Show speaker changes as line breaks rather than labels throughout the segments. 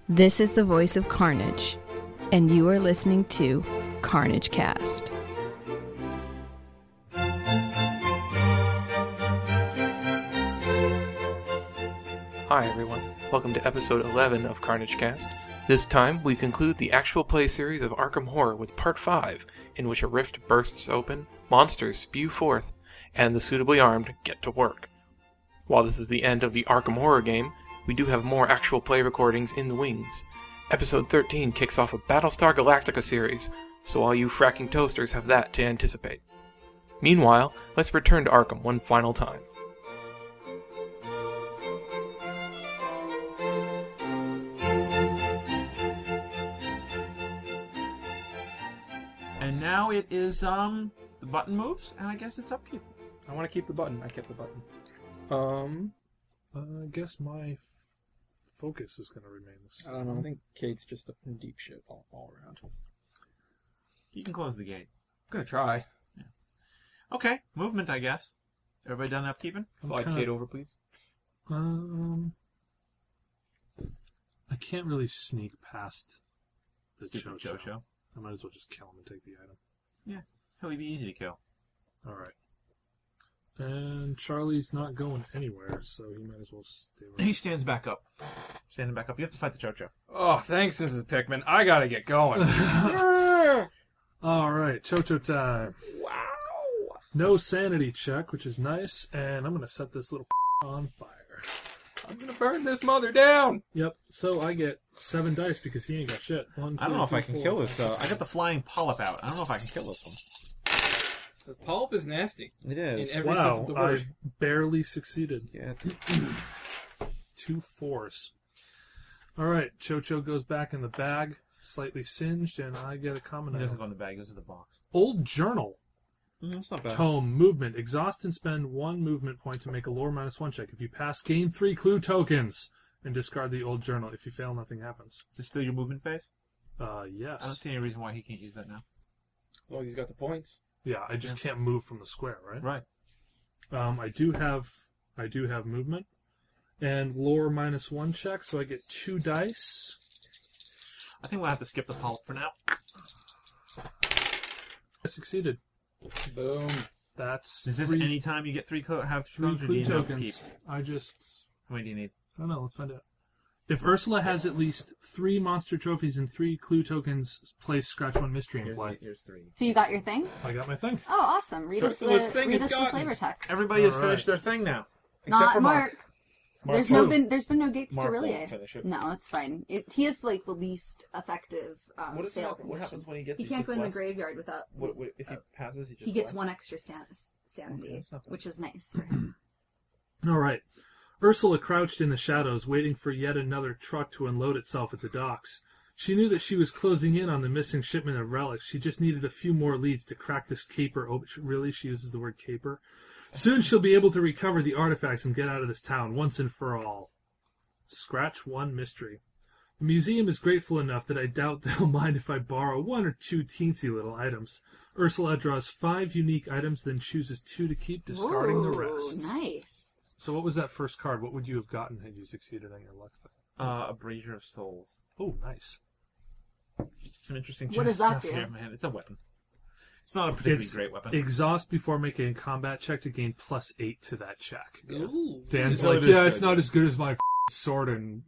This is the voice of Carnage, and you are listening to Carnage Cast.
Hi everyone, welcome to episode 11 of Carnage Cast. This time, we conclude the actual play series of Arkham Horror with Part 5, in which a rift bursts open, monsters spew forth, and the suitably armed get to work. While this is the end of the Arkham Horror game, we do have more actual play recordings in the wings. Episode 13 kicks off a Battlestar Galactica series, so all you fracking toasters have that to anticipate. Meanwhile, let's return to Arkham one final time.
And now it is, the button moves, and I guess it's upkeep.
I want to keep the button. I kept the button.
I guess my focus is going to remain the same.
I don't know. I think Kate's just up in deep shit all around.
You can close the gate.
I'm going to try.
Yeah. Okay, movement, I guess. Everybody done upkeeping?
Slide Kate over, please.
I can't really sneak past the
Stupid Cho-Cho.
I might as well just kill him and take the item.
Yeah, he'll be easy to kill.
Alright. And Charlie's not going anywhere, so he might as well stay right.
He stands back up. Standing back up. You have to fight the Cho-Cho.
Oh, thanks, Mrs. Pickman. I gotta get going.
Alright, Cho-Cho time.
Wow.
No sanity check, which is nice, and I'm going to set this little on fire.
I'm gonna burn this mother down.
Yep, so I get 7 dice because he ain't got shit. 1, 2,
I don't know if
3,
I can
4,
kill
5,
this.
6.
I got the flying polyp out. I don't know if I can kill this one.
The polyp is nasty.
It is.
In every sense of the word.
I barely succeeded.
Yeah.
2 4s. Alright, Cho-Cho goes back in the bag, slightly singed, and I get a common
He doesn't
item.
go in the bag. He goes in the box.
Old Journal.
That's not bad.
Tome, movement. Exhaust and spend 1 movement point to make a lore -1 check. If you pass, gain 3 clue tokens. And discard the old journal. If you fail, nothing happens.
Is this still your movement phase?
Yes.
I don't see any reason why he can't use that now.
As long as he's got the points.
Yeah, I just can't move from the square, right?
Right.
I do have movement. And lore -1 check, so I get 2 dice.
I think we'll have to skip the polyp for now.
I succeeded.
Boom.
That's
Is this
3
any time you get 3 clue
clue
tokens, or do you know to keep?
tokens. I just...
How many do you need?
I don't know, let's find out. If Ursula has at least 3 monster trophies and 3 clue tokens, place Scratch 1 Mystery in play.
Here's 3.
So you got your thing?
I got my thing.
Oh, awesome. Read us
So the thing
read
is
us the
gotten.
flavor text.
Everybody has
All right.
finished their thing now.
Not
for
Mark.
Mark
There's
won't.
there's been no gates
Mark
to
won't
Relia.
finish it.
No, it's fine. He is like the least effective
What
fail
happens? What
condition.
happens when he gets?
He
these
can't go in the
blessed?
graveyard without.
What, if he passes, he just
He gets
blessed?
1 extra sanity,
Okay, that's not bad.
which is nice for him.
All right. Ursula crouched in the shadows, waiting for yet another truck to unload itself at the docks. She knew that she was closing in on the missing shipment of relics. She just needed a few more leads to crack this caper. Oh, really? She uses the word caper? Soon she'll be able to recover the artifacts and get out of this town once and for all. Scratch 1 mystery. The museum is grateful enough that I doubt they'll mind if I borrow 1 or 2 teensy little items. Ursula draws 5 unique items, then chooses 2 to keep, discarding the
Ooh,
rest.
Nice.
So what was that first card? What would you have gotten had you succeeded on your luck thing?
A Brazier of Souls.
Oh, nice.
Some interesting
What does that
stuff
do?
here, man. It's a weapon. It's not a particularly
It's
great weapon.
exhaust before making a combat check to gain +8 to that check.
Ooh.
Dan's
So
like,
it is
yeah, it's
good.
not as good as my sword and...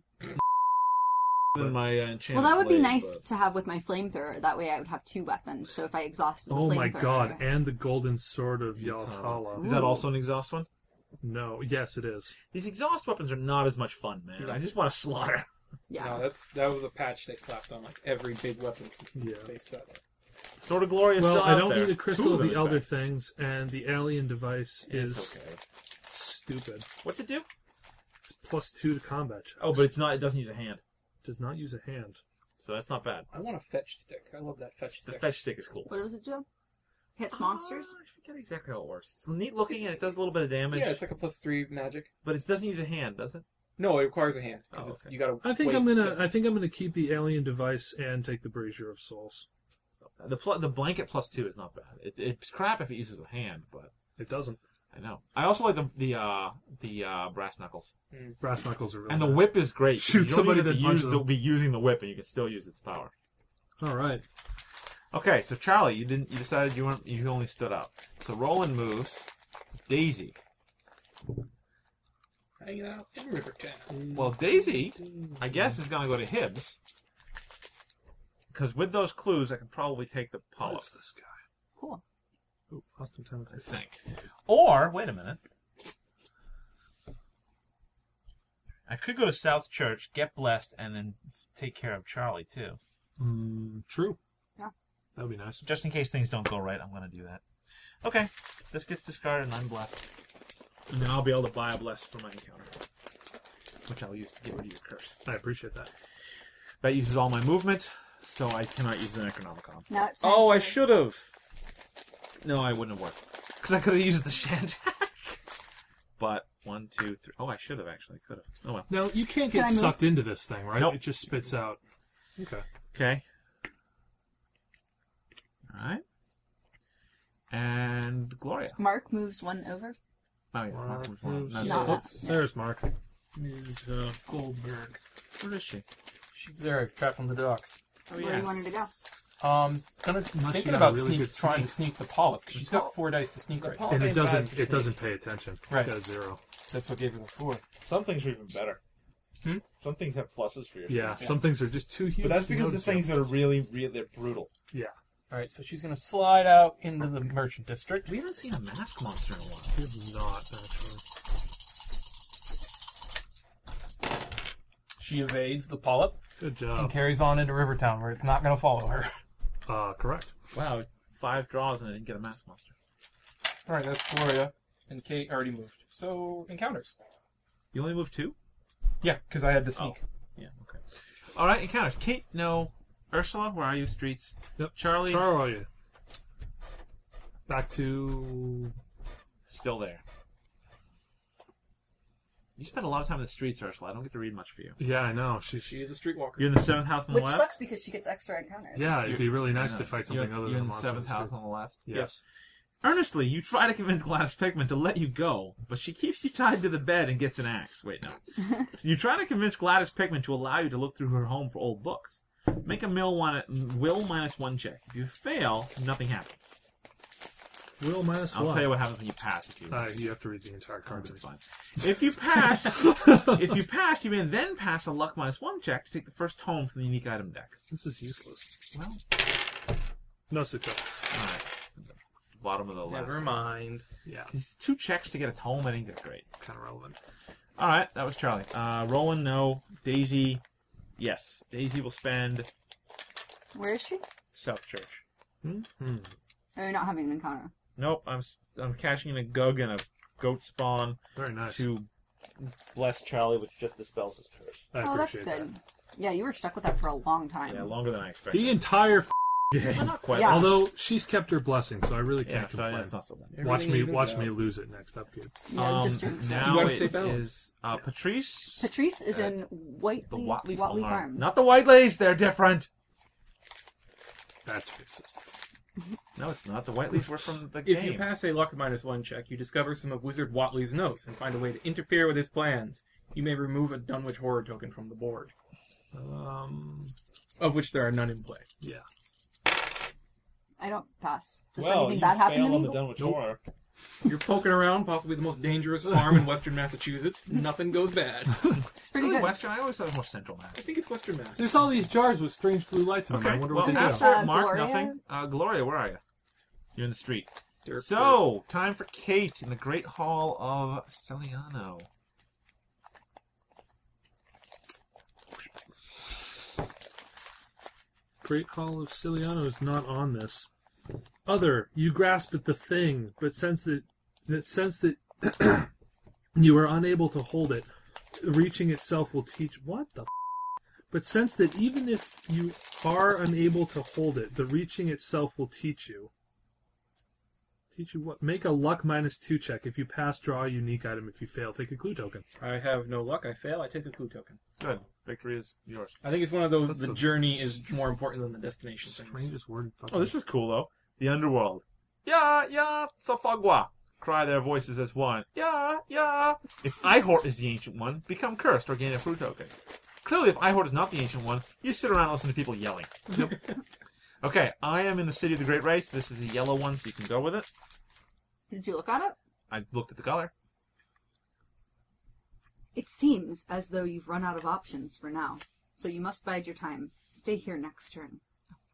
Than my enchanted
Well, that would be
blade,
nice to have with my flamethrower. That way I would have 2 weapons. So if I exhausted the
Oh
flamethrower...
my god, and the golden sword of Yaltala.
but- Is that also an exhaust one?
No, yes it is.
These exhaust weapons are not as much fun, man. I just want to slaughter.
Yeah.
No, that was a patch they slapped on like every big weapon since
Yeah.
they set it.
Sword of Glory is
Well,
still
I
out
don't
there.
need a
2
crystal of
them,
the
in
elder
fact.
things, and the alien device is
It's okay.
stupid.
What's it do?
It's +2 to combat checks.
Oh, but it's not. It doesn't use a hand,
does not use a hand.
so that's not bad.
I want a fetch stick. I love that fetch
The
stick.
fetch stick is cool.
What does it do? Hits monsters?
I forget exactly how it works. It's neat looking and it does a little bit of damage.
Yeah, it's like a +3 magic.
But it doesn't use a hand, does it?
No, it requires a hand. 'Cause
Oh,
it's,
okay.
you gotta.
I think
wait
I'm
to
gonna.
stick.
I think I'm gonna keep the alien device and take the Brazier of Souls.
The blanket +2 is not bad. It's crap if it uses a hand, but
It doesn't.
I know. I also like the brass knuckles.
Brass knuckles are really
And the
nice.
whip is great.
Shoot
You don't
somebody,
even
then
have
punch
to
them.
be using the whip, and you can still use its power.
All right.
Okay, so Charlie, you decided you only stood up. So Roland moves. Daisy.
Hanging out in Rivertown.
Well, Daisy, I guess, is going to go to Hibbs. Because with those clues, I can probably take the polyp,
What's this guy?
Cool.
Ooh, lost him 10
I think. Or, wait a minute. I could go to South Church, get blessed, and then take care of Charlie, too.
True.
Yeah.
That would be nice.
Just in case things don't go right, I'm going to do that. Okay, this gets discarded and I'm blessed. And then I'll be able to buy a bless for my encounter, which I'll use to get rid of your curse.
I appreciate that.
That uses all my movement, so I cannot use the Necronomicon.
Now it's time
Oh, I
for-
should have. No, I wouldn't have worked. Because I could have used the Shantak. But, 1, 2, 3. Oh, I should have actually. Could have. Oh, well.
Now, you can't
Can
get
I move?
sucked into this thing, right?
Nope.
It just spits out. Okay.
Okay. Alright. And Gloria.
Mark moves one over.
Oh, yeah. Mark was one.
Mark
That's
Not
it.
that.
There's Mark.
Ms. Goldberg.
Where is she?
She's there, trapped on the docks.
Oh,
Where do you want her to go?
Unless
Thinking
you got
about
a really good
trying to
sneak.
sneak the polyp, because she's got 4 dice to sneak right now.
And it
ain't bad
doesn't.
for
It doesn't pay attention.
Right.
It's got a 0.
That's what gave her the 4.
Some things are even better.
Hmm?
Some things have pluses for your
Yeah. Some things are just too huge.
But that's
to
because the
notice
things
them.
that are really, they're brutal.
Yeah.
Alright, so she's going to slide out into the merchant district.
We haven't seen a mask monster in a while.
We have not actually.
She evades the polyp
Good
and
job.
carries on into Rivertown, where it's not going to follow her.
Correct.
Wow, 5 draws and I didn't get a mask monster.
Alright, that's Gloria. And Kate already moved. So, encounters.
You only moved 2?
Yeah, because I had to sneak.
Yeah, okay. Alright, encounters. Kate, no. Ursula, where are you? Streets.
Yep.
Charlie,
Where are you? Back to.
still there. You spend a lot of time in the streets, Ursula. I don't get to read much for you.
Yeah, I know.
She is a streetwalker.
You're in the 7th house on the
Which
left?
sucks because she gets extra encounters.
Yeah, it'd be really nice
I
to
know.
fight something other
You're
than
in the
monsters
7th house
and
on the left?
Yes.
Earnestly, you try to convince Gladys Pigman to let you go, but she keeps you tied to the bed and gets an axe. Wait, no. You try to convince Gladys Pigman to allow you to look through her home for old books. Make a will -1 check. If you fail, nothing happens.
Will minus
I'll
one.
tell you what happens when you pass. If you,
You have to read the entire card.
That's fine. If you pass, you may then pass a luck -1 check to take the first tome from the unique item deck.
This is useless.
Well,
No successes.
all right. Bottom of the left.
Never mind.
Yeah,
It's 2 checks to get a tome. I think that's great.
kind of relevant.
All right, that was Charlie. Roland, no. Daisy, yes. Daisy will spend
Where is she?
South Church.
Hmm.
Oh, you're not having an encounter.
Nope, I'm cashing in a Gug and a Goat Spawn
Very nice.
to bless Charlie, which just dispels his curse.
I
Oh, that's
appreciate
good. Yeah, you were stuck with that for a long time.
Yeah, longer than I
that.
expected.
The entire
Well,
game.
not quite.
Yeah.
Although she's kept her blessing, so I really
Yeah,
can't
so
complain.
that's not so bad.
Watch me,
Everything
watch
evens
me
out.
lose it next upkeep.
No, just turns
now
You gotta
it
stay balanced.
is Patrice.
Patrice is in
the
Whiteley
Watley
Farm.
Not the Whiteleys, they're different.
That's racist.
No, it's not. The Whiteleys were from the
If
game.
you pass a luck -1 check, you discover some of Wizard Watley's notes and find a way to interfere with his plans. You may remove a Dunwich Horror token from the board, of which there are none in play.
Yeah.
I don't pass. Does
Well,
anything
you
bad happen to
fail on
me?
the Dunwich
Nope.
Horror.
You're poking around, possibly the most dangerous farm in Western Massachusetts. Nothing goes bad.
It's pretty
Really
good.
Western? I always thought it was more Central Mass.
I think it's Western Mass.
There's all these jars with strange blue lights in them.
Okay,
I wonder
well,
what they
after
do.
Mark,
Gloria?
nothing. Gloria, where are you? You're in the street.
Derek
So, time for Kate in the Great Hall of Celiano.
Great Hall of Ciliano is not on this. Other, you grasp at the thing, but sense that you are unable to hold it. Reaching itself will teach. What the? But sense that even if you are unable to hold it, the reaching itself will teach you. Teach you what? Make a luck -2 check. If you pass, draw a unique item. If you fail, take a clue token.
I have no luck. I fail. I take a clue token.
Good. Victory is yours.
I think it's one of those.
That's
The
a
journey is more important than the destination things.
Strangest word.
Oh, this is cool, though. The Underworld. Yeah, Safagua. cry their voices as one. Yeah, yeah. If Ihort is the Ancient One, become cursed or gain a fruit token. Clearly, if Ihort is not the Ancient One, you sit around and listen to people yelling. Okay, I am in the City of the Great Race. This is a yellow one, so you can go with it.
Did you look at it?
I looked at the color.
It seems as though you've run out of options for now, so you must bide your time. Stay here next turn.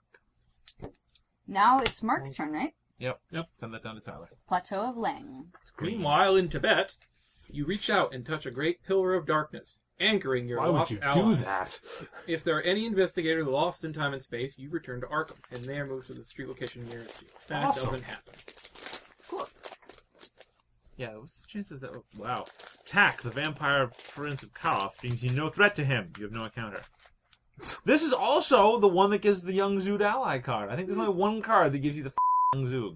Now it's Mark's turn, right?
Yep. Send that down to Tyler.
Plateau of Lang.
Meanwhile, in Tibet, you reach out and touch a great pillar of darkness, anchoring your
Why would
lost
you
allies.
do that?
If there are any investigators lost in time and space, you return to Arkham, and they are moved to the street location nearest you. That
Awesome.
doesn't happen.
Cool.
Yeah, what's the chances that... Wow. Tack, the vampire prince of Karoth, brings you no threat to him. You have no encounter. This is also the one that gives the Young Zood ally card. I think there's only one card that gives you the Young Zoog.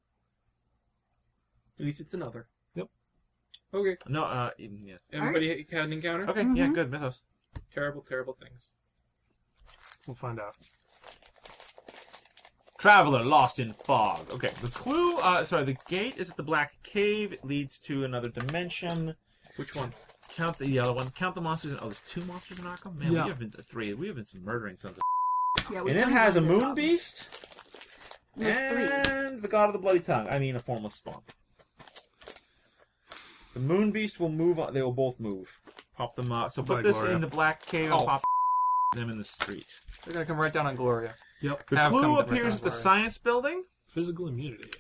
At least it's another.
Yep.
Okay.
No, yes.
Everybody had an encounter?
Okay, yeah, good. Mythos.
Terrible, terrible things.
We'll find out.
Traveler lost in fog. Okay, the clue, the gate is at the Black Cave. It leads to another dimension.
Which one?
Count the yellow one. Count the monsters. Oh, there's 2 monsters in Arkham? Man,
Yeah.
we have been 3. We have been some murdering sons of...
Yeah,
And it has a moon beast
There's 3.
and the god of the bloody tongue. I mean, a formless spawn. The moon beast will move on. They will both move. Pop them up. So
Bye,
put this
Gloria.
in the Black Cave and pop them in the street.
They're going to come right down on Gloria.
Yep.
The
Have
clue
come to
appears
right
at the
down
science building.
Physical immunity.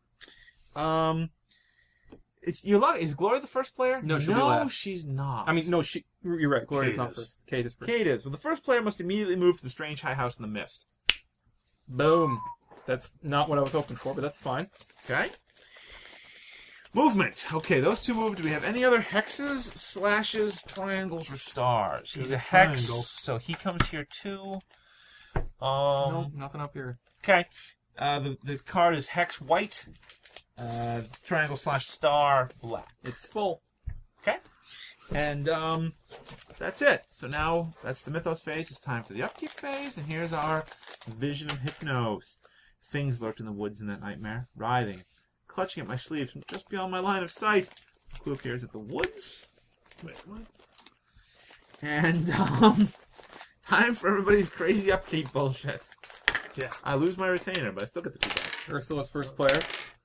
It's you're lucky. Is Gloria the first player?
No, she'll be last.
She's not.
I mean, no, you're right. Gloria's
Kate
not
is.
first. Kate is first.
Kate is. Well, the first player must immediately move to the strange high house in the mist.
Boom. That's not what I was hoping for, but that's fine.
Okay. Movement. Okay, those 2 moved. Do we have any other hexes, slashes, triangles, or stars? He's
There's
a
a
hex,
triangle.
so he comes here too.
No, nothing up here.
Okay. The card is hex white. Triangle / star black.
It's full.
Okay. And that's it. So now that's the Mythos phase. It's time for the upkeep phase, and here's our Vision of Hypnos. Things lurked in the woods in that nightmare, writhing, clutching at my sleeves from just beyond my line of sight. Clue appears at the woods.
Wait, what?
And time for everybody's crazy upkeep bullshit.
Yeah.
I lose my retainer, but I still get the 2 back.
Ursula's first player.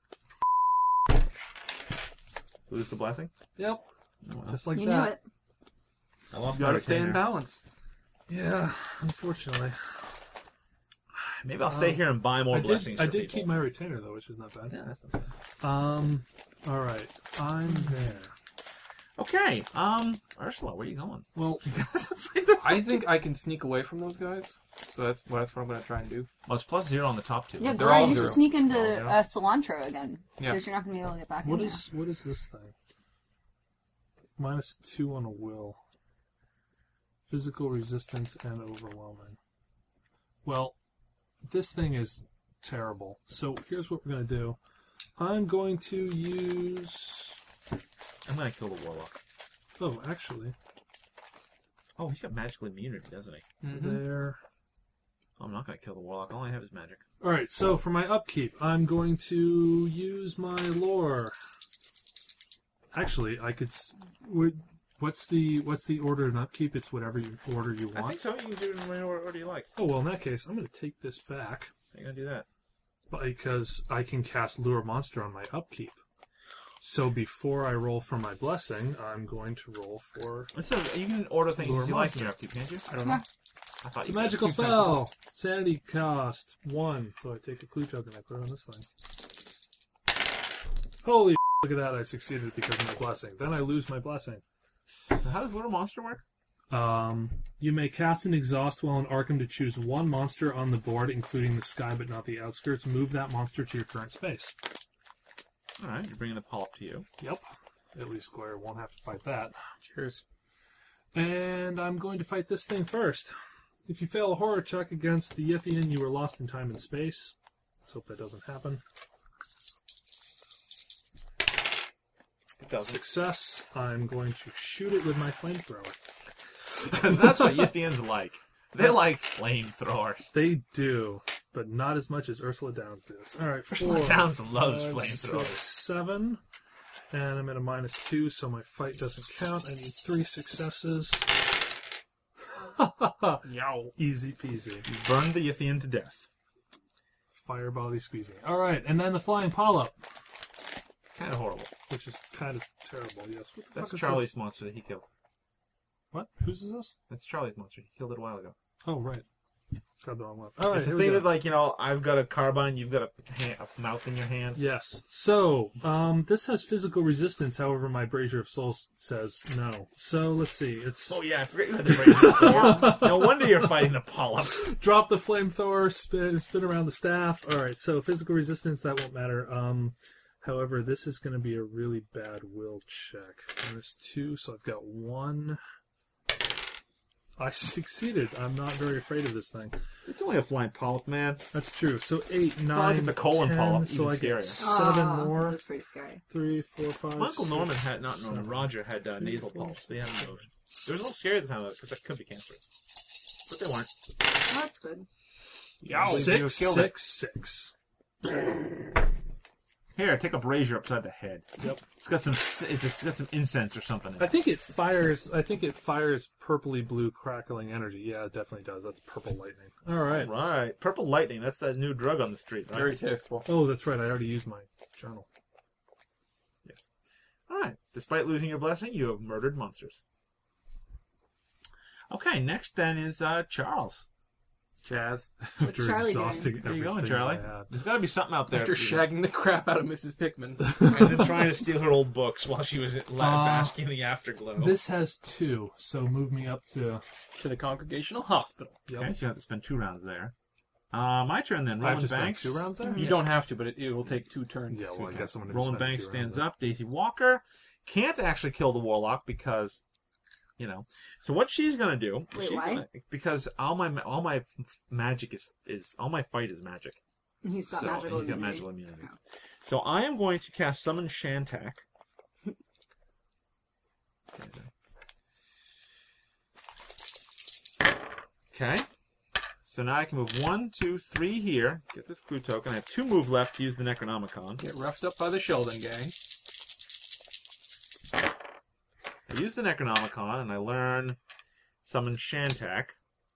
Lose the blessing.
Yep.
Oh, well.
Just like
You
that.
knew it.
I lost
You
my
gotta stay in
retainer.
balance.
Yeah, unfortunately.
Maybe I'll stay here and buy more blessings.
I
for
did
people.
keep my retainer though, which is not bad.
Yeah, that's not bad.
All right, I'm there.
Okay. Ursula, where are you going?
Well,
I think I can sneak away from those guys, so that's what I'm going to try and do.
Oh, it's +0 on the top 2.
Yeah,
They're
Gloria,
all
you
zero.
should sneak into
All zero.
cilantro again.
Yeah.
Because you're not going to be able to get back
what
in
is this thing? -2 on a will. Physical resistance and overwhelming. Well, this thing is terrible. So here's what we're going to do. I'm going to use...
I'm going to kill the warlock.
Oh, actually,
Oh, he's got magical immunity, doesn't he?
there...
I'm not going to kill the warlock. All I have is magic.
All right, so for my upkeep, I'm going to use my lore. Actually, I could... What's the order in upkeep? It's whatever order you
I
want.
think so. You can do it in whatever order you like.
Oh, well, in that case, I'm going to take this back
How you going to do that?
because I can cast Lure Monster on my upkeep. So before I roll for my blessing, I'm going to roll for...
So you can order things
Lure
as you like
monster.
in your upkeep, can't you?
I don't know.
I thought
It's
you
a
could.
magical spell! Sanity cost 1. So I take a clue token and I put it on this thing. Holy look at that, I succeeded because of my blessing. Then I lose my blessing.
So how does Little Monster work?
You may cast an exhaust while in Arkham to choose one monster on the board, including the sky but not the outskirts. Move that monster to your current space.
Alright, you're bringing the polyp to you.
Yep. At least Gloria won't have to fight that.
Cheers.
And I'm going to fight this thing first. If you fail a horror check against the Yithian, you are lost in time and space. Let's hope that doesn't happen.
It doesn't.
Success. I'm going to shoot it with my flamethrower.
That's what Yithians like. They like flamethrowers.
They do, but not as much as Ursula Downs does. All right,
Ursula
4,
Downs loves
5,
flamethrowers.
6, 7. And I'm at a -2, so my fight doesn't count. I need 3 successes.
Yow.
Easy peasy.
You burned the Yithian to death.
Firebally squeezing. All right, and then the flying polyp,
Kind of horrible.
which is kind of terrible. Yes. What the
That's
fuck is
Charlie's
this?
monster that he killed.
What? Whose is this?
That's Charlie's monster. He killed it a while ago.
Oh, right. Got the wrong one. All right,
It's the
here we
thing
go.
that, like, you know, I've got a carbine, you've got a mouth in your hand.
Yes. So, this has physical resistance. However, my Brazier of Souls says no. So let's see. It's
Oh yeah, I forget you had the brazier. No wonder you're fighting a polyp.
drop the flamethrower, spin around the staff. All right. So physical resistance that won't matter. However, this is going to be a really bad will check. -2, so I've got 1. I succeeded. I'm not very afraid of this thing.
It's only a flying polyp, man.
That's true. So 8, 9,
like it's a colon
10,
polyp,
so
even
I get
scarier.
7
Oh,
more.
That's pretty scary.
3, 4, 5.
My Uncle
6,
Norman had, not Norman,
7.
Roger had nasal polyps. They hadn't moved. It was a little scary at the time, because that could be cancerous. But they weren't.
Oh, that's good.
Yow. You
6,
killed it.
6, 6.
Here, take a brazier upside the head.
Yep.
It's got some incense or something in
I
it.
think it fires. Purpley blue crackling energy. Yeah, it definitely does. That's purple lightning. All right.
Right. Purple lightning, that's that new drug on the street, right?
Very tasteful.
Oh, that's right. I already used my journal.
Yes. Alright. Despite losing your blessing, you have murdered monsters. Okay, next then is Charles.
Chaz.
What's
After
Charlie
exhausting
Where you going,
everything
Charlie?
I had.
There's got to be something out there.
After
for you.
shagging the crap out of Mrs. Pickman.
And then trying to steal her old books while she was basking in the afterglow.
This has 2, so move me up to.
To the Congregational Hospital.
Yep.
Okay, so you have to spend 2 rounds there. My turn then.
I have
Roland
to spend
Banks.
2 rounds there.
You don't have to, but it will take 2 turns.
Yeah, well, I guess I'm going to.
Roland Banks stands up. Daisy Walker can't actually kill the Warlock because, you know. So what she's gonna do?
Wait,
she's
why?
Gonna, because all my magic is all my fight is magic.
He's got
So,
magical
he's got
immunity.
magical immunity.
Oh.
So I am going to cast Summon Shantak. Okay. So now I can move 1, 2, 3 here. Get this clue token. I have 2 move left to use the Necronomicon.
Get roughed up by the Sheldon gang.
I use the Necronomicon and I learn Summon Shantak.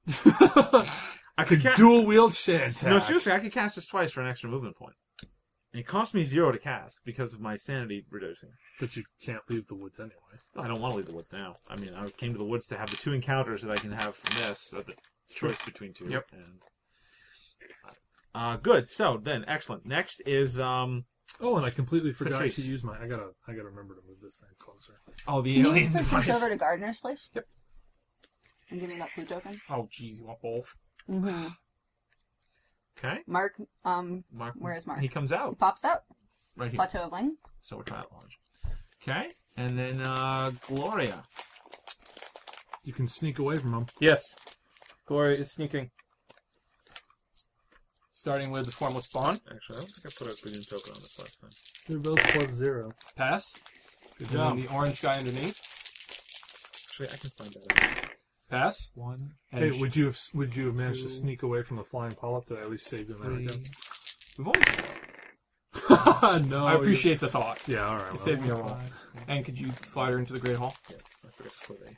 I could cast.
Dual wield Shantak.
No, seriously, I could cast this twice for an extra movement point. And it cost me 0 to cast because of my sanity reducing.
But you can't leave the woods anyway.
I don't want to leave the woods now. I mean, I came to the woods to have the 2 encounters that I can have from this, or the choice between 2.
Yep.
And, good. So then, excellent. Next is
Oh, and I completely forgot
Patrice.
to use my. I gotta remember to move this thing closer.
the
Can you
alien
move Patrice
device.
over to Gardener's place?
Yep.
And give me that clue token?
Oh, geez, you want both?
Mm-hmm.
Okay.
Mark,
Mark.
where is Mark?
He comes out
Pops out.
right here.
Plateau of Ling.
So we're trying at launch. Okay. And then Gloria.
You can sneak away from them.
Yes. Gloria is sneaking. Starting with the Formless Spawn.
Actually, I don't think I put a Boon token on this last time.
They're both +0.
Pass.
Good
And
job.
then the orange guy underneath.
Actually, I can find that out.
Pass.
1.
Hey,
And
would you have managed to
2,
sneak away from the flying polyp? Did I at least save you in
3.
that?
We've only
No,
I appreciate the thought.
Yeah, all right.
You
Well,
saved me a roll. And could you slide her into the Great Hall?
Yeah, I forgot to put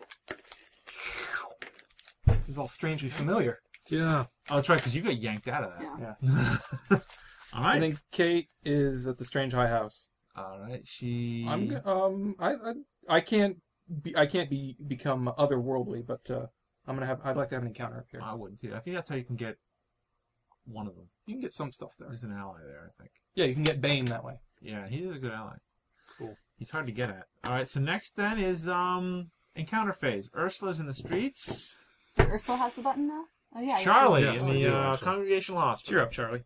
This is all strangely familiar.
yeah.
Oh, that's right, because you got yanked out of that.
Yeah.
Yeah.
All right.
And then Kate is at the Strange High House.
All right. She.
I can't become otherworldly, but I'd like to have an encounter up here.
I wouldn't too. I think that's how you can get one of them.
You can get some stuff there.
There's an ally there, I think.
Yeah, you can get Bane that way.
Yeah, he's a good ally.
Cool.
He's hard to get at. All right. So next then is encounter phase. Ursula's in the streets.
Ursula has the button now? Oh, yeah. I guess
Charlie
Yes,
in
I
the
do, actually.
Congregational Hospital.
Cheer up, Charlie.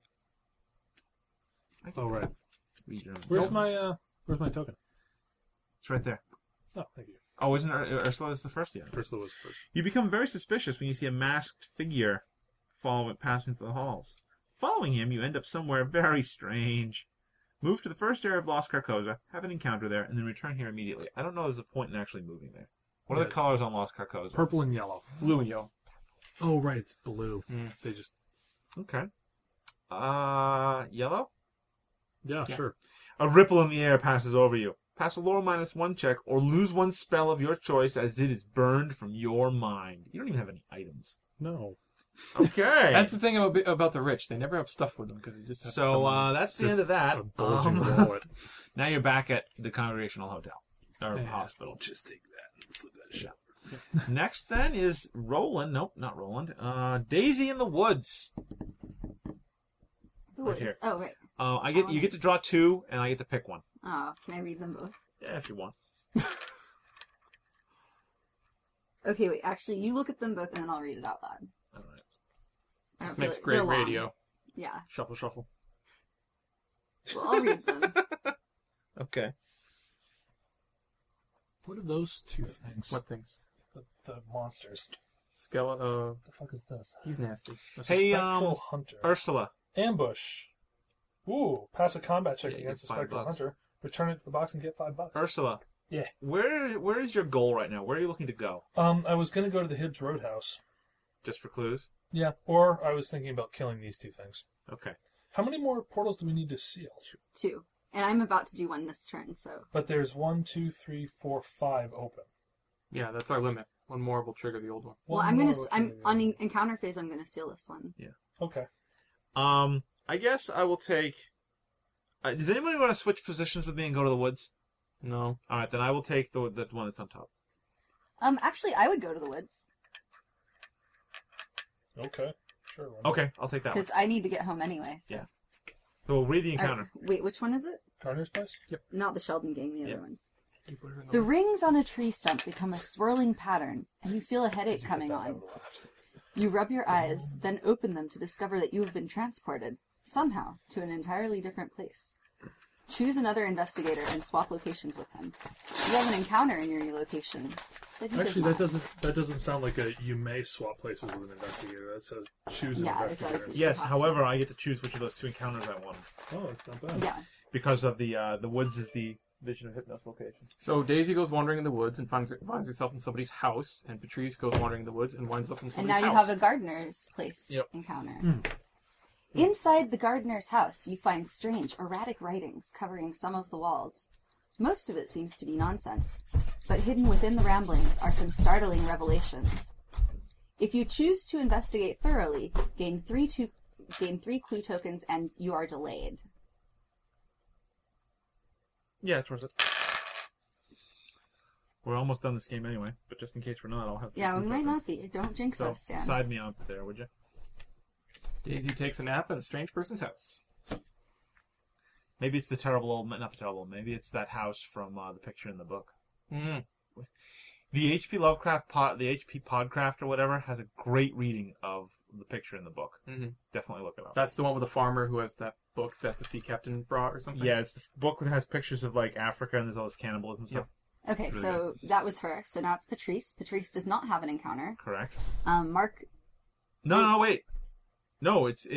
All right.
Read your own.
Where's
Nope.
my token?
It's right there.
Oh, thank you.
Oh, isn't Ursula is the first yet?
Ursula was first.
You become very suspicious when you see a masked figure passing through the halls. Following him, you end up somewhere very strange. Move to the first area of Lost Carcosa, have an encounter there, and then return here immediately. I don't know there's a point in actually moving there. What are the
Yeah.
colors on Lost Carcosa?
Purple and yellow.
Blue and yellow.
Oh, right. It's blue.
Mm.
They just.
Okay. Yellow?
Yeah,
Yeah.
sure.
A ripple in the air passes over you. pass a lore -1 check, or lose one spell of your choice as it is burned from your mind. You don't even have any items.
No.
Okay.
That's the thing about the rich. They never have stuff with them because they just have
That's the end of that.
A bulging wallet.
Now you're back at the Congregational Hotel. Or hospital.
Just take that and flip that shit.
Next, then, is Roland. Nope, not Roland. Daisy in the Woods.
The
Right
woods.
here.
Oh, right.
You get to draw 2, and I get to pick one.
Oh, can I read them both?
Yeah, if you want.
Okay, wait. Actually, you look at them both, and then I'll read it out loud.
All right.
I don't
This
feel
makes
like-
great
they're long.
radio.
Yeah.
Shuffle, shuffle.
Well, I'll read them.
Okay.
What are those two things?
What things?
The monsters.
Skeleton.
What the fuck is this?
He's nasty.
A
Hey,
spectral hunter.
Ursula.
Ambush. Ooh, pass a combat check
Yeah, you
against a
get
spectral
$5.
hunter. Return it to the box and get $5.
Ursula.
Yeah.
Where is your goal right now? Where are you looking to go?
I was gonna go to the Hibbs Roadhouse.
Just for clues?
Yeah. Or I was thinking about killing these two things.
Okay.
How many more portals do we need to seal?
2. And I'm about to do one this turn, so.
But there's 1, 2, 3, 4, 5 open.
Yeah, that's our limit. One more will trigger the old one.
Well,
One
I'm
more
gonna.
will
I'm
trigger
on
the-
encounter phase. I'm gonna seal this one.
Okay.
I guess I will take... does anybody want to switch positions with me and go to the woods?
No.
All right, then I will take the one that's on top.
Actually, I would go to the woods
Okay. Sure. why not?
Okay, I'll take that one.
because I need to get home anyway. So.
Yeah. So we'll read the
All
encounter.
right, wait, which one is it?
Carter's place?
Not the Sheldon gang, the
Yeah.
other one.
You put her in
The rings on a tree stump become a swirling pattern, and you feel a headache coming on. You rub your eyes, then open them to discover that you have been transported, somehow, to an entirely different place. Choose another investigator and swap locations with him. You have an encounter in your new location, but he
Actually,
does not.
that doesn't sound like you may swap places with an investigator. That says choose an
Yeah, it
investigator.
does.
Yes, however, I get to choose which of those 2 encounters I want.
Oh, it's not bad.
Yeah.
Because of the woods is the Vision of Hypnos location.
So Daisy goes wandering in the woods and finds herself in somebody's house, and Patrice goes wandering in the woods and winds up in
And
somebody's
now
house.
you have a gardener's place
Yep.
encounter. Inside the gardener's house, you find strange, erratic writings covering some of the walls. Most of it seems to be nonsense, but hidden within the ramblings are some startling revelations. If you choose to investigate thoroughly, gain 3 clue tokens, and you are delayed.
Yeah, it's worth it. We're almost done this game anyway, but just in case we're not, I'll have...
Yeah, we
two
might
tokens.
not be. Don't jinx
So,
us, Stan.
side me out there, would you?
Daisy takes a nap at a strange person's house.
Maybe it's the terrible old... Not the terrible old... Maybe it's that house from the picture in the book.
Mm.
The H.P. Lovecraft the H.P. Podcraft or whatever has a great reading of the picture in the book.
Mm-hmm.
Definitely look it up.
That's the one with the farmer who has that book that the sea captain brought or something?
Yeah, it's the book that has pictures of like Africa and there's all this cannibalism stuff.
Okay,
Really
so that was her. So now it's Patrice. Patrice does not have an encounter.
Correct.
Mark...
No, wait. No, it's.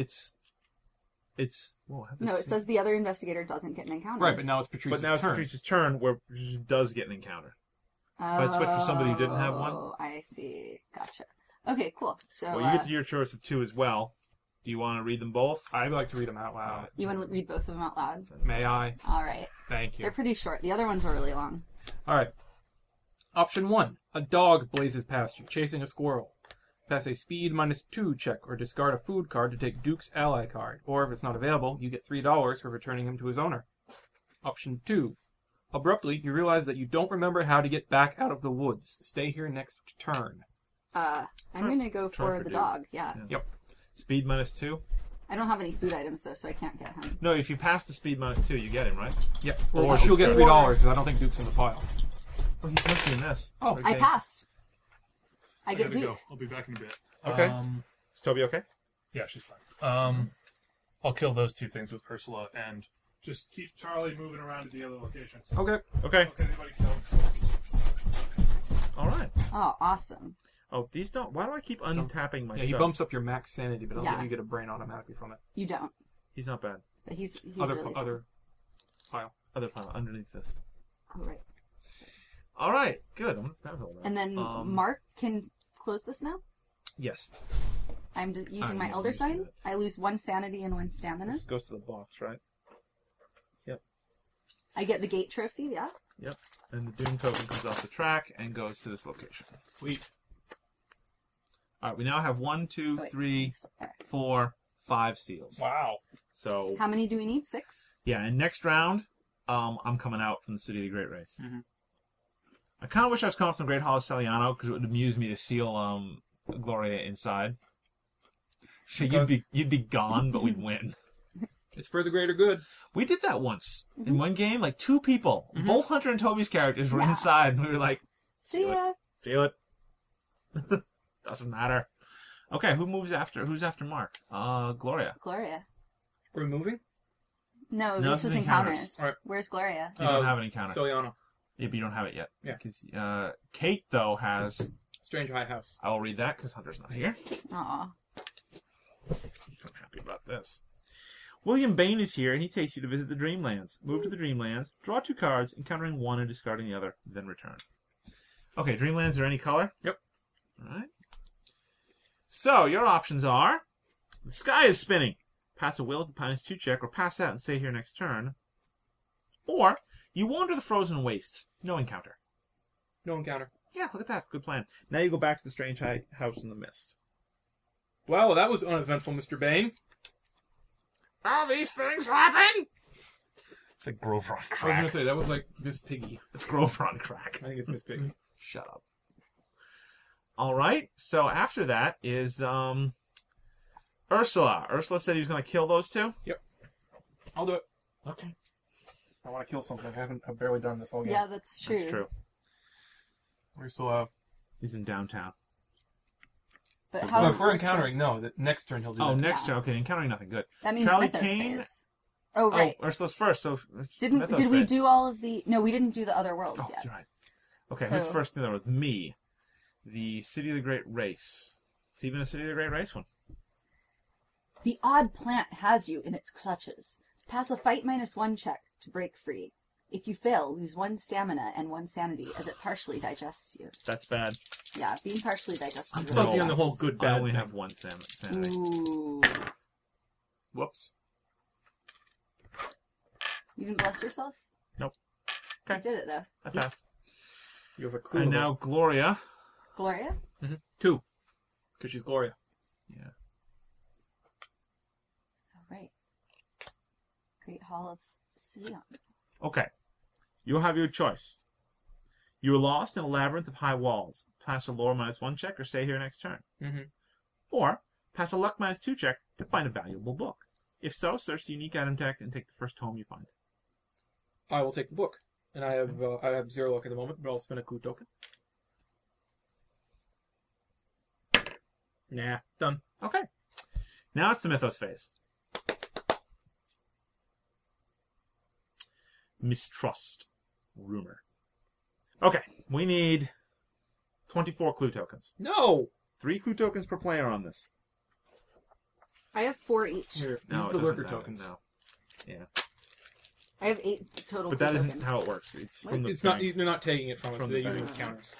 Whoa,
No, it says the other investigator doesn't get an encounter.
Right, but now it's Patrice's
But now it's
turn.
Patrice's turn where Patrice does get an encounter. I switched for somebody who didn't have one.
Oh, I see. Gotcha. Okay, cool. So
Well, you get to your choice of 2 as well. Do you want to read them both?
I'd like to read them out loud.
you want to read both of them out loud?
May I?
All right.
Thank you.
They're pretty short. The other ones are really long.
All right. Option 1. A dog blazes past you, chasing a squirrel. Pass a speed -2 check or discard a food card to take Duke's ally card. Or if it's not available, you get $3 for returning him to his owner. Option 2. Abruptly, you realize that you don't remember how to get back out of the woods. Stay here next turn.
I'm going to go for
for
the
Duke.
dog. Yeah.
Yep.
Speed -2?
I don't have any food items, though, so I can't get him.
No, if you pass the speed -2, you get him, right?
Yep.
Or
Or she'll get
it's-
$3 because I don't think Duke's in the pile.
Oh, he's must be in this.
Oh,
I passed. I get
gotta
Duke.
go. I'll be back in a bit.
Okay. Is Toby okay?
Yeah, she's fine. I'll kill those 2 things with Ursula and just keep Charlie moving around to the other locations.
Okay.
Okay.
Okay, anybody kill?
All right.
Oh, awesome.
Oh, these don't... Why do I keep untapping my
Yeah, he
stuff?
bumps up your max sanity, but I don't
Yeah.
think you get a brain automatically from it.
You don't.
He's not bad.
But he's
Other
really
other pile.
Other pile, underneath this.
All right.
All right. Good. That was all right.
And then Mark can close this now?
Yes.
I'm just using
I'm
my
not
elder
used to
sign.
it.
I lose 1 sanity and 1 stamina.
This goes to the box, right? Yep.
I get the gate trophy, yeah?
Yep. And the Doom token comes off the track and goes to this location.
Sweet.
All right, we now have 1, 2,
Wait.
3, 4, 5 seals.
Wow.
So,
How many do we need? 6?
yeah, and next round, I'm coming out from the City of the Great Race.
Mhm.
I kind of wish I was coming from the Great Hall of Celiano, because it would amuse me to seal Gloria inside. So you'd be gone, but we'd win.
It's for the greater good.
We did that once. In one game, like 2 people. Both Hunter and Toby's characters were
Yeah.
inside, and we were like,
See ya.
feel it. Doesn't matter. Okay, who's after Mark? Gloria.
Gloria.
We're moving?
No,
No,
this
this
is
is encounters.
encounters.
All right.
Where's Gloria?
You don't have an encounter.
Celiano.
Yeah, but you don't have it yet.
Yeah.
Because Kate, though, has...
Strange High House.
I will read that, because Hunter's not here.
Aw.
I'm happy about this. William Bain is here, and he takes you to visit the Dreamlands. Move to the Dreamlands, draw 2 cards, encountering one and discarding the other, then return. Okay, Dreamlands are any color?
Yep.
Alright. So, your options are... The sky is spinning. Pass a will to -2 check, or pass out and stay here next turn. Or, you wander the frozen wastes. No encounter.
No encounter.
Yeah, look at that. Good plan. Now you go back to the strange house in the mist.
Wow, that was uneventful, Mr. Bain.
All these things happen! It's like Grover on
I was
crack.
gonna say, that was like Miss Piggy.
It's Grover on crack.
I think it's Miss Piggy.
Shut up. Alright, so after that is, Ursula. Ursula said he was going to kill those 2?
I'll do it.
Okay.
I want to kill something. I've barely done this all game.
Yeah, that's true.
That's true.
We're still
He's in downtown.
But how
Well,
does
if we're
Lisa-
encountering, no. The next turn he'll do
Oh,
that.
next
Yeah.
turn. Okay, encountering nothing. Good.
That means
Charlie
Mythos
Kane?
phase. Oh, right.
Oh, Ursula's first, so...
Did
Mythos
we
phase.
do all of the... No, we didn't do the other worlds
Oh,
yet.
you're right. Okay, who's
So-
first in there with me? The City of the Great Race. It's even a City of the Great Race one.
The odd plant has you in its clutches. Pass a fight -1 check to break free. If you fail, lose 1 stamina and 1 sanity as it partially digests you.
That's bad.
Yeah, being partially digested.
Fuzzy
really
on the whole
sucks.
good
I
bad
only
thing.
have 1 sanity.
Ooh.
Whoops.
You didn't bless yourself?
Nope. Okay.
You did it, though.
I passed.
You have a cool.
And now Gloria.
Gloria?
2. Because she's Gloria.
Yeah.
All right. Great Hall of Celion.
Okay. You'll have your choice. You are lost in a labyrinth of high walls. Pass a lore -1 check or stay here next turn.
Mm-hmm.
Or pass a luck -2 check to find a valuable book. If so, search the unique item tag and take the first tome you find.
I will take the book. And I have 0 luck at the moment, but I'll spend a clue token. Nah, done.
Okay. Now it's the Mythos phase. Mistrust. Rumor. Okay, we need 24 clue tokens.
No!
3 clue tokens per player on this.
I have 4 each.
Here,
No,
these
it
are the lurker
doesn't matter,
tokens.
No. Yeah.
I have 8 total.
But that
clue
isn't
tokens.
how it works. It's from the
It's not.
bank.
They're not taking it from us.
From
They
the
use it
bank.
as counters.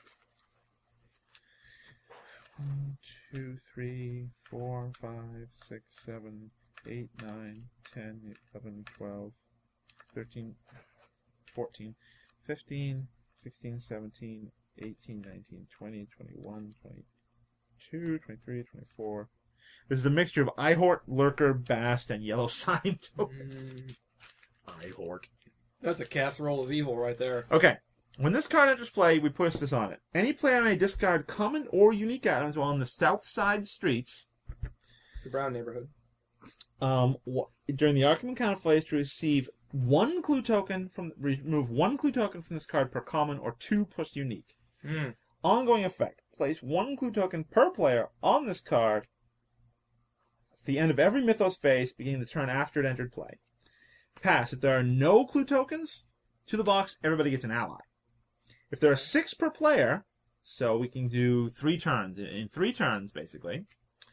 1, 2, 3, 4, 5, 6, 7, 8, 9, 10, 11, 12, 13, 14, 15, 16, 17, 18, 19, 20, 21, 22, 23, 24. This is a mixture of Ihort, Lurker, Bast, and Yellow Sign tokens. Ihort.
That's a casserole of evil right there.
Okay. When this card enters play, we push this on it. Any player may discard common or unique items while on the south side streets
The brown neighborhood.
during the Arkham Encounter phase to receive 1 clue token remove 1 clue token from this card per common or 2 plus unique. Ongoing effect. Place 1 clue token per player on this card at the end of every Mythos phase, beginning the turn after it entered play. Pass. If there are no clue tokens to the box, everybody gets an ally. If there are 6 per player, so we can do 3 turns. In 3 turns, basically.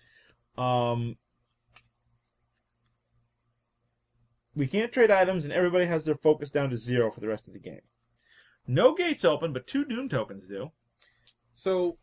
We can't trade items, and everybody has their focus down to 0 for the rest of the game. No gates open, but 2 Doom tokens do.
So,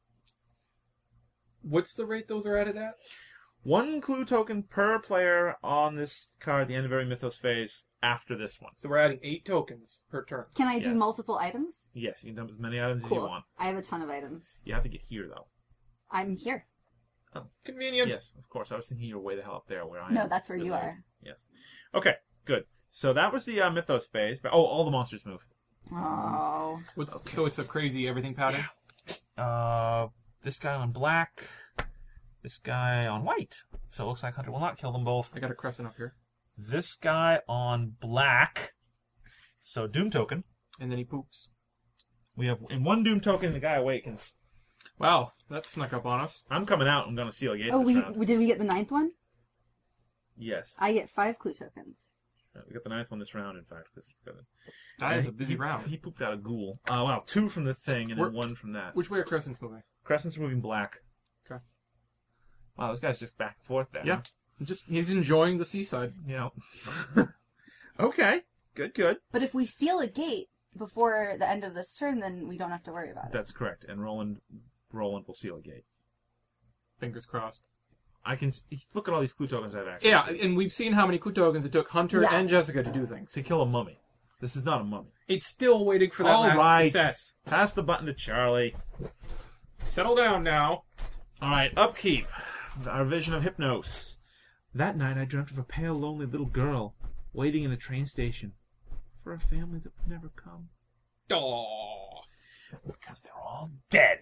what's the rate those are added at?
1 clue token per player on this card at the end of every Mythos phase. after this one.
So we're adding 8 tokens per turn.
Can I do
Yes.
multiple items?
Yes, you can dump as many items as
Cool.
you want.
I have a ton of items.
You have to get here, though.
I'm here.
Convenient.
Yes, of course. I was thinking you were way the hell up there where I am.
No, that's where you
Really.
are.
Yes. Okay, good. So that was the Mythos phase. But, all the monsters move.
Oh.
So it's a crazy everything pattern.
This guy on black. This guy on white. So it looks like Hunter will not kill them both.
I got a crescent up here.
This guy on black. So Doom token.
And then he poops.
We have in one Doom token, the guy awakens.
Wow, that snuck up on us.
I'm coming out. I'm going to seal a gate.
Oh,
this round.
did we get the 9th one?
Yes.
I get 5 clue tokens.
We got the 9th one this round, in fact. Because it's got
That is a busy round.
He pooped out a ghoul. Wow, 2 from the thing and then 1 from that.
Which way are crescents moving?
Crescent's moving black.
Okay.
Wow, this guy's just back and forth there.
Yeah. He's enjoying the seaside.
You know. Okay. Good.
But if we seal a gate before the end of this turn, then we don't have to worry about it.
That's correct. And Roland will seal a gate.
Fingers crossed.
I can look at all these clue tokens I have access
Yeah,
to.
and we've seen how many clue tokens it took Hunter
Yeah.
and Jessica to do things.
To kill a mummy. This is not a mummy.
It's still waiting for that
All
last
right.
success.
Pass the button to Charlie.
Settle down now.
All right, upkeep. Our vision of Hypnos. That night I dreamt of a pale, lonely little girl waiting in a train station for a family that would never come.
Aww.
Because they're all dead.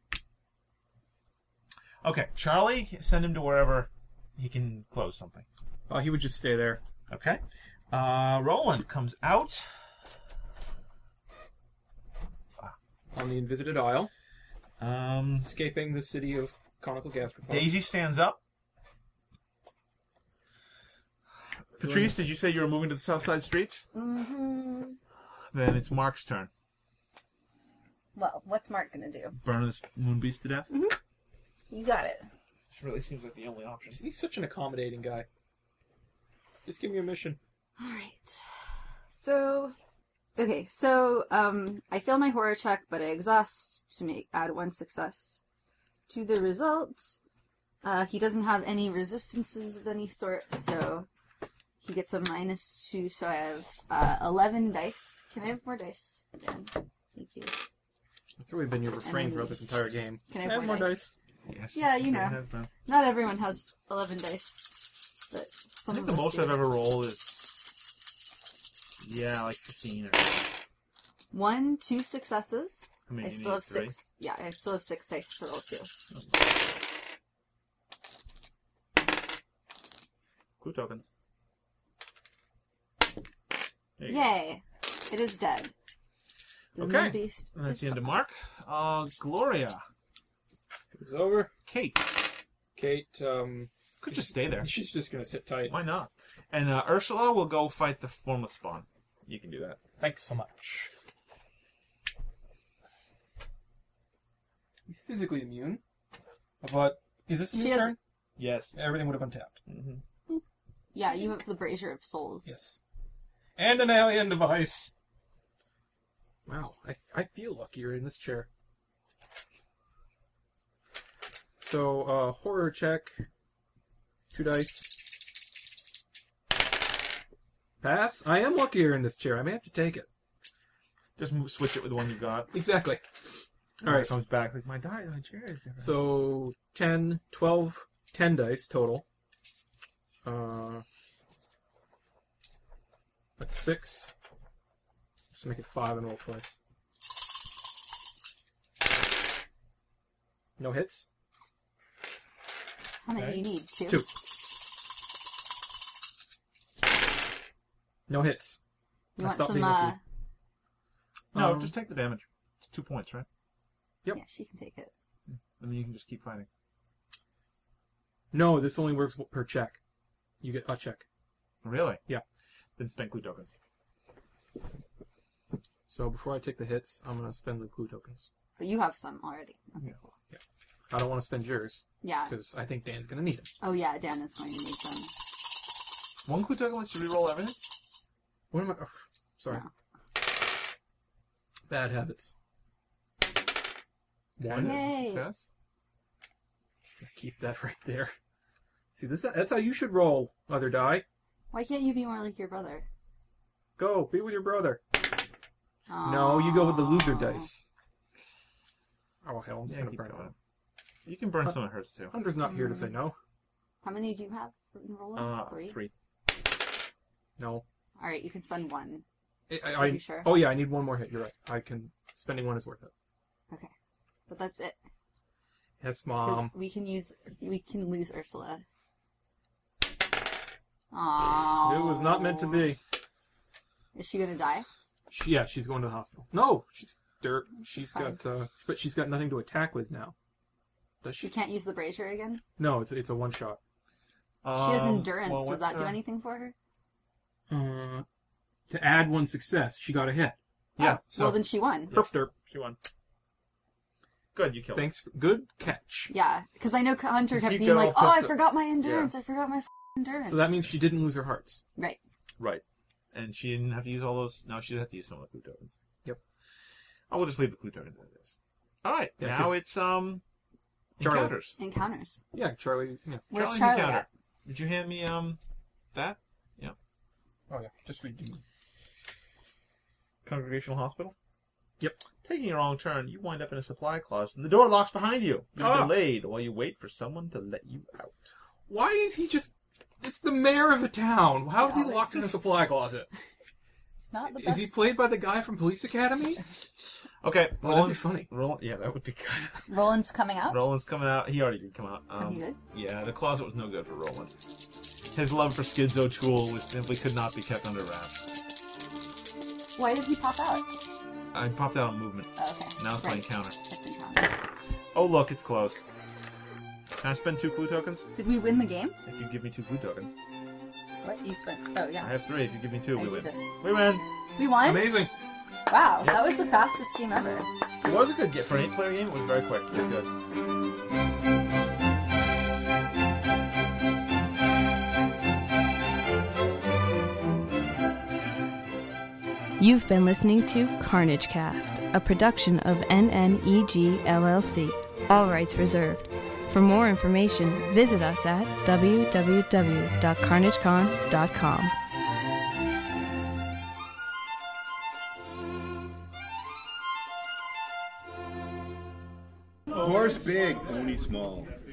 Okay, Charlie, send him to wherever he can close something.
He would just stay there.
Okay. Roland comes out.
On the Invisited Isle,
Um,
escaping the city of Conical Gastropod.
Daisy stands up. Patrice, did you say you were moving to the south side streets?
Mm-hmm.
Then it's Mark's turn.
Well, what's Mark gonna do?
Burn this moon beast to death?
You got it.
This really seems like the only option.
He's such an accommodating guy. Just give me a mission.
Alright. So, I fail my horror check, but I exhaust to add 1 success to the result. He doesn't have any resistances of any sort, so he gets a -2, so I have 11 dice. Can I have more dice? Again. Thank you.
That's really been your refrain throughout this entire game.
Can I have more dice?
Yes.
Yeah, you know. Not everyone has 11 dice, but
I
some
think
of
the
us
most
do.
I've ever rolled is, like 15 or
1, 2 successes.
I mean,
I
you
still
need
have
3.
6. Yeah, I still have 6 dice to roll too.
Clue tokens. There you go.
Yay! It is dead. The
Okay.
moon beast
And that's
is
the end of
gone.
Mark. Gloria.
It's over.
Kate.
Kate,
Could just stay there.
she's just gonna sit tight.
Why not? And Ursula will go fight the formless spawn. You can do that.
Thanks so much. He's physically immune, but is this a
She
new
has-
turn?
Yes.
Everything would have untapped.
Mm-hmm.
Yeah, you have the Brazier of Souls.
Yes. And an alien device. Wow, I feel luckier in this chair. So, horror check. 2 dice. Pass. I am luckier in this chair. I may have to take it.
Just switch it with the one you got.
Exactly.
All right. Comes back like my chair is different.
So, 10, 12, 10 dice total. That's 6. Just make it 5 and roll twice. No hits?
How many
Okay.
do you need? 2?
2. No hits.
You
I
want
stopped
some,
being lucky.
No, just take the damage. It's 2 points, right?
Yep.
Yeah, she can take it.
And then you can just keep fighting.
No, this only works per check. You get a check.
Really?
Yeah.
Then spend clue tokens.
So before I take the hits, I'm going to spend the clue tokens.
But you have some already. Okay,
Yeah.
cool.
I don't want to spend yours,
Yeah.
because I think Dan's going to need them.
Oh, yeah, Dan is going to need some.
1 clue token lets you reroll everything?
What am I... Oh, sorry.
No.
Bad habits. 1.
Yay.
Success?
Keep that right there. See, that's how you should roll, other die.
Why can't you be more like your brother?
Go, be with your brother. No, you go with the loser dice. Oh, hell, I'm just
Yeah,
going to
keep
burn
going.
some.
You can burn some of hers too.
Hunter's not here to say no.
How many do you have in Roland? 3?
3.
No.
All right, you can spend 1.
I,
Are you sure?
Oh, yeah, I need one more hit. You're right. Spending 1 is worth it.
Okay, but that's it.
Yes,
Because
Mom.
we can lose Ursula. Aww.
It was not meant to be.
Is she gonna die?
She's going to the hospital. No, she's
Fine.
got, but she's got nothing to attack with now. Does
She
she?
can't use the brazier again.
No, it's a one shot.
She has endurance. Does that do anything for her?
To add 1 success, she got a hit. Yeah.
Oh,
So
well, then she won.
perfect.
She won. Good, you killed her.
Thanks. Good catch.
Yeah, because I know Hunter kept
you
being
go
like, "Oh,
plus
I
the-
forgot my endurance. I forgot my endurance."
So that means she didn't lose her hearts.
Right.
Right. And she didn't have to use all those. No, she did have to use some of the clue tokens.
Yep.
I will just leave the clue tokens as is. All right.
Yeah,
now
'cause-
it's
Charlie.
encounters.
Encounters.
Yeah, Charlie. Yeah.
Where's
Charlie's
Charlie
encounter.
at?
Did you hand me that? Yeah.
Oh yeah. Just read.
Congregational Hospital.
Yep.
Taking a wrong turn, you wind up in a supply closet, and the door locks behind you. You're
Ah.
delayed while you wait for someone to let you out.
Why is he just? It's the mayor of a town. How is he
No, it's
locked in a supply closet?
It's not the
Is
best.
he played by the guy from Police Academy?
Okay,
Well, that'd be funny.
Yeah, that would be good.
Roland's coming out.
Roland's coming out. He already did come out.
He did?
Yeah, the closet was no good for Roland. His love for Skids O'Toole simply could not be kept under wraps.
Why did he pop out?
I popped out on movement.
Oh, okay.
Now it's my
Right.
encounter.
That's encounter.
Oh, look, it's closed. Can I spend 2 clue tokens?
Did we win the game?
If you give me 2 clue tokens.
What you spent? Oh
I
yeah.
have 3. If you give me 2,
I
we
do
win.
this.
We win.
We won.
Amazing.
Wow,
Yep.
that was the fastest game ever.
It was a good game. For an 8-player game, it was very quick. It was good.
You've been listening to Carnage Cast, a production of NNEG LLC. All rights reserved. For more information, visit us at www.carnagecon.com.
Horse big, pony small.